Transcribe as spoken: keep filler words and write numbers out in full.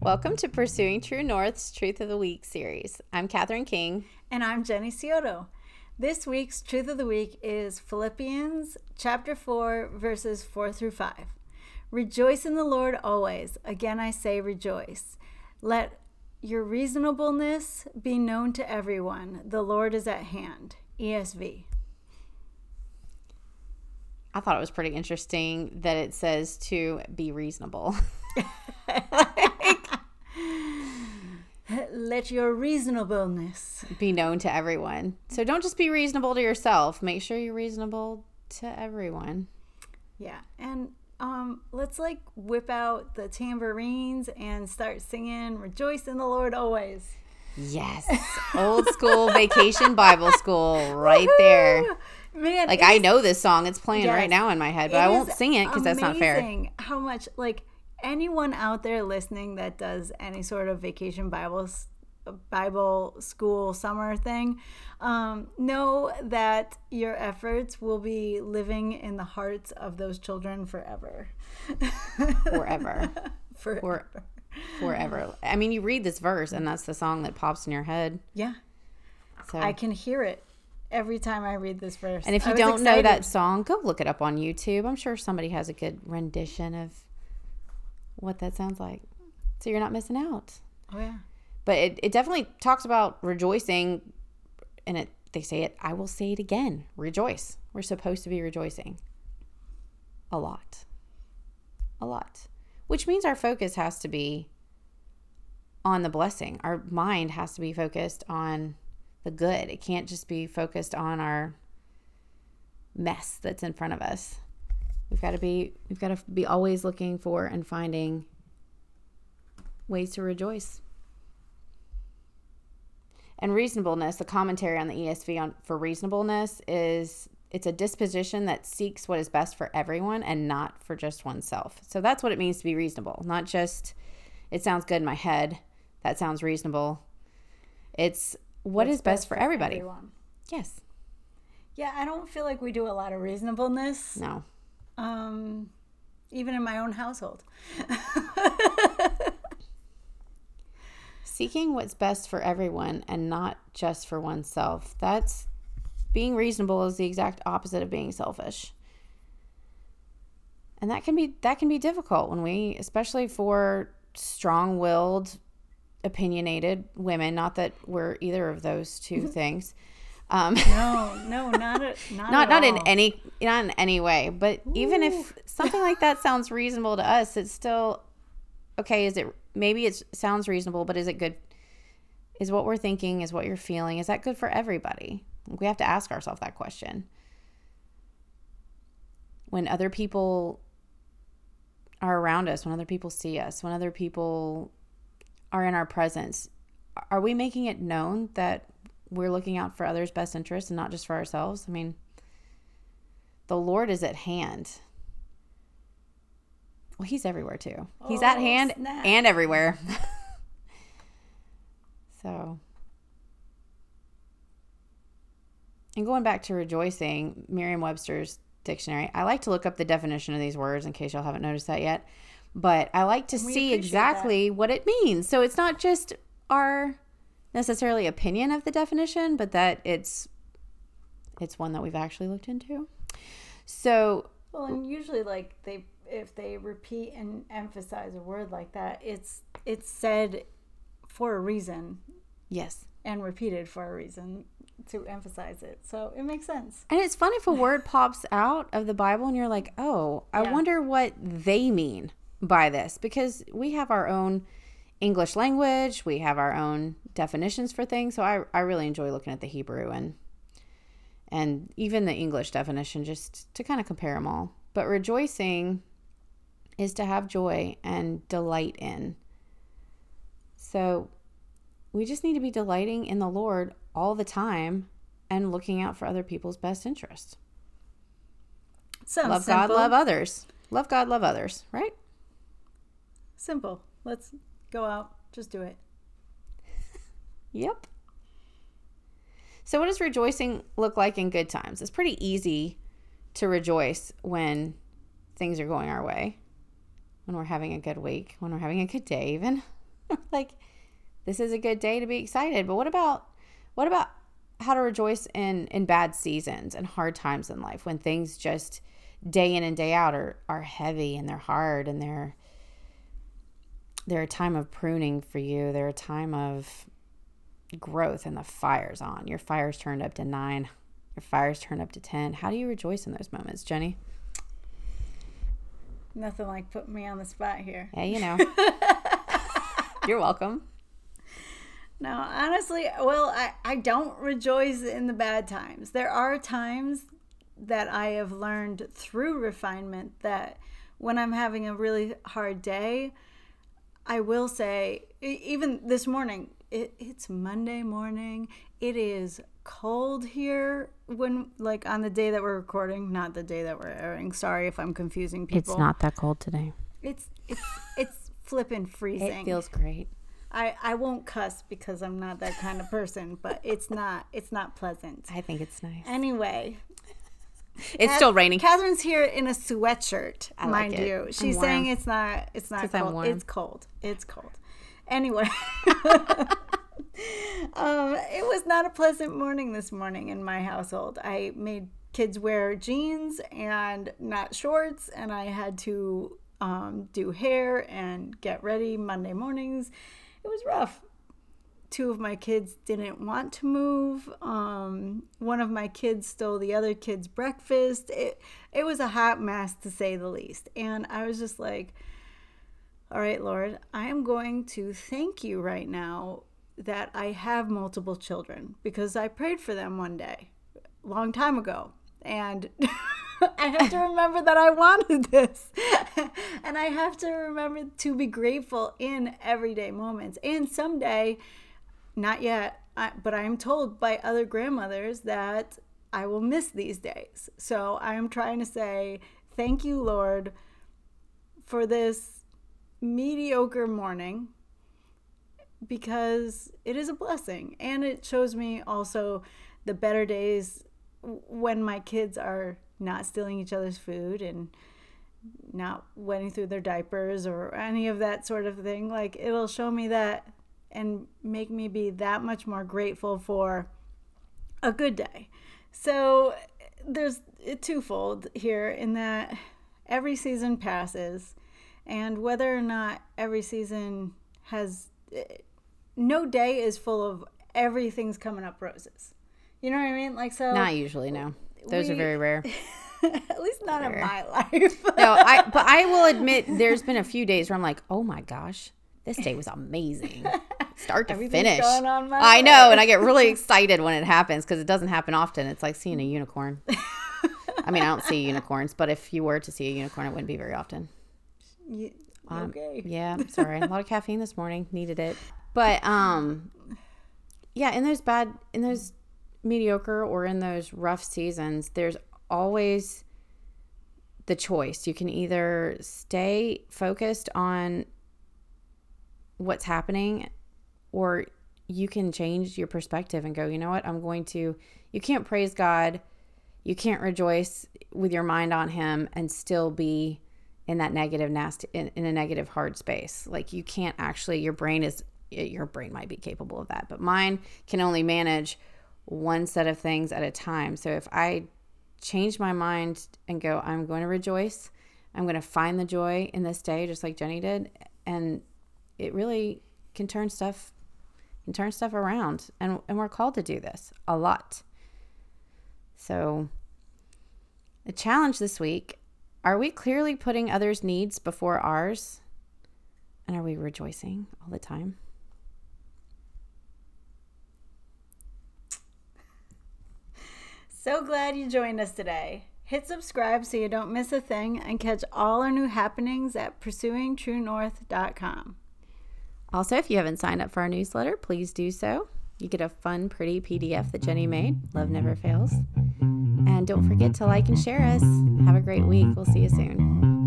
Welcome to Pursuing True North's Truth of the Week series. I'm Catherine King. And I'm Jenny Scioto. This week's Truth of the Week is Philippians chapter four, verses four through five. Rejoice in the Lord always. Again I say rejoice. Let your reasonableness be known to everyone. The Lord is at hand. E S V. I thought it was pretty interesting that it says to be reasonable. Let your reasonableness be known to everyone. So don't just be reasonable to yourself. Make sure you're reasonable to everyone. Yeah. And um, let's like whip out the tambourines and start singing Rejoice in the Lord always. Yes. Old school vacation Bible school right there. Man, like I know this song. It's playing yes, right now in my head, but I won't sing it because that's not fair. Amazing how much, like, anyone out there listening that does any sort of vacation Bible Bible school summer thing, um, know that your efforts will be living in the hearts of those children forever. Forever. Forever. For, forever. I mean, you read this verse and that's the song that pops in your head. Yeah. So I can hear it every time I read this verse. And if you don't excited. know that song, go look it up on YouTube. I'm sure somebody has a good rendition of what that sounds like. So you're not missing out. Oh, yeah. But it, it definitely talks about rejoicing. And it they say it, I will say it again. Rejoice. We're supposed to be rejoicing. A lot. A lot. Which means our focus has to be on the blessing. Our mind has to be focused on the good. It can't just be focused on our mess that's in front of us. We've got to be we've got to be always looking for and finding ways to rejoice. And reasonableness, the commentary on the E S V on for reasonableness is it's a disposition that seeks what is best for everyone and not for just oneself. So that's what it means to be reasonable. Not just it sounds good in my head. That sounds reasonable. It's what What's is best, best for, for everybody. Everyone. Yes. Yeah, I don't feel like we do a lot of reasonableness. No. Um, even in my own household. Seeking what's best for everyone and not just for oneself. That's being reasonable is the exact opposite of being selfish. And that can be that can be difficult when we, especially for strong-willed, opinionated women, not that we're either of those two things. Um, no, no, not a, not not at not all. in any not in any way. But Ooh. Even if something like that sounds reasonable to us, it's still okay. Is it maybe it sounds reasonable, but is it good? Is what we're thinking? Is what you're feeling? Is that good for everybody? We have to ask ourselves that question. When other people are around us, when other people see us, when other people are in our presence, are we making it known that we're looking out for others' best interests and not just for ourselves? I mean, the Lord is at hand. Well, he's everywhere too. He's oh, at hand snap. and everywhere. So, and going back to rejoicing, Merriam-Webster's dictionary, I like to look up the definition of these words in case y'all haven't noticed that yet. But I like to see exactly that. What it means. So it's not just our necessarily opinion of the definition, but that it's it's one that we've actually looked into. So, well, and usually, like they, if they repeat and emphasize a word like that, it's it's said for a reason. Yes, and repeated for a reason to emphasize it. So it makes sense. And it's fun if a word pops out of the Bible and you're like, oh, I yeah. wonder what they mean by this, because we have our own English language, we have our own definitions for things. So I, I really enjoy looking at the Hebrew and and even the English definition just to kind of compare them all. But rejoicing is to have joy and delight in. So we just need to be delighting in the Lord all the time and looking out for other people's best interests. Sounds love simple. God, love others. Love God, love others, right? Simple. Let's go out. Just do it. Yep. So what does rejoicing look like in good times? It's pretty easy to rejoice when things are going our way, when we're having a good week, when we're having a good day even. Like, this is a good day to be excited. But what about what about how to rejoice in, in bad seasons and hard times in life, when things just day in and day out are, are heavy and they're hard, and they're they're a time of pruning for you. They're a time of growth, and the fire's on. Your fire's turned up to nine. Your fire's turned up to ten. How do you rejoice in those moments, Jenny? Nothing like putting me on the spot here. Yeah, you know. You're welcome. No, honestly, well, I, I don't rejoice in the bad times. There are times that I have learned through refinement that when I'm having a really hard day, I will say, even this morning, it, it's Monday morning. It is cold here when, like, on the day that we're recording, not the day that we're airing. Sorry if I'm confusing people. It's not that cold today. It's it's it's flipping freezing. It feels great. I, I won't cuss because I'm not that kind of person, but it's not it's not pleasant. I think it's nice. Anyway. It's Kath, still raining. Catherine's here in a sweatshirt, I mind like it. you. She's saying it's not it's not cold. I'm warm. It's cold. It's cold. Anyway. um, it was not a pleasant morning this morning in my household. I made kids wear jeans and not shorts, and I had to um, do hair and get ready Monday mornings. It was rough. Two of my kids didn't want to move. Um, one of my kids stole the other kid's breakfast. It, it was a hot mess, to say the least. And I was just like, all right, Lord, I am going to thank you right now that I have multiple children, because I prayed for them one day, a long time ago. And I have to remember that I wanted this. And I have to remember to be grateful in everyday moments. And someday, not yet, I, but I am told by other grandmothers that I will miss these days. So I am trying to say, thank you, Lord, for this mediocre morning, because it is a blessing. And it shows me also the better days when my kids are not stealing each other's food and not wetting through their diapers or any of that sort of thing. Like, it'll show me that and make me be that much more grateful for a good day. So there's a twofold here, in that every season passes, and whether or not every season has, no day is full of everything's coming up roses. You know what I mean? Like, so not usually, no. Those we, are very rare. At least not rare. In my life. No, I but I will admit there's been a few days where I'm like, oh my gosh, this day was amazing. Start to finish. Going on my I know, and I get really excited when it happens, because it doesn't happen often. It's like seeing a unicorn. I mean, I don't see unicorns, but if you were to see a unicorn, it wouldn't be very often. You, okay. Um, yeah, sorry. A lot of caffeine this morning. Needed it. But um, yeah, in those bad, in those mediocre or in those rough seasons, there's always the choice. You can either stay focused on what's happening, or you can change your perspective and go, you know what, I'm going to, you can't praise God, you can't rejoice with your mind on him and still be in that negative, nasty, in, in a negative, hard space. Like, you can't actually, your brain is, your brain might be capable of that, but mine can only manage one set of things at a time. So if I change my mind and go, I'm going to rejoice, I'm going to find the joy in this day, just like Jenny did, and it really can turn stuff can turn stuff around. And, and we're called to do this a lot. So the challenge this week, are we clearly putting others' needs before ours? And are we rejoicing all the time? So glad you joined us today. Hit subscribe so you don't miss a thing, and catch all our new happenings at pursuing true north dot com. Also, if you haven't signed up for our newsletter, please do so. You get a fun, pretty P D F that Jenny made. Love never fails. And don't forget to like and share us. Have a great week. We'll see you soon.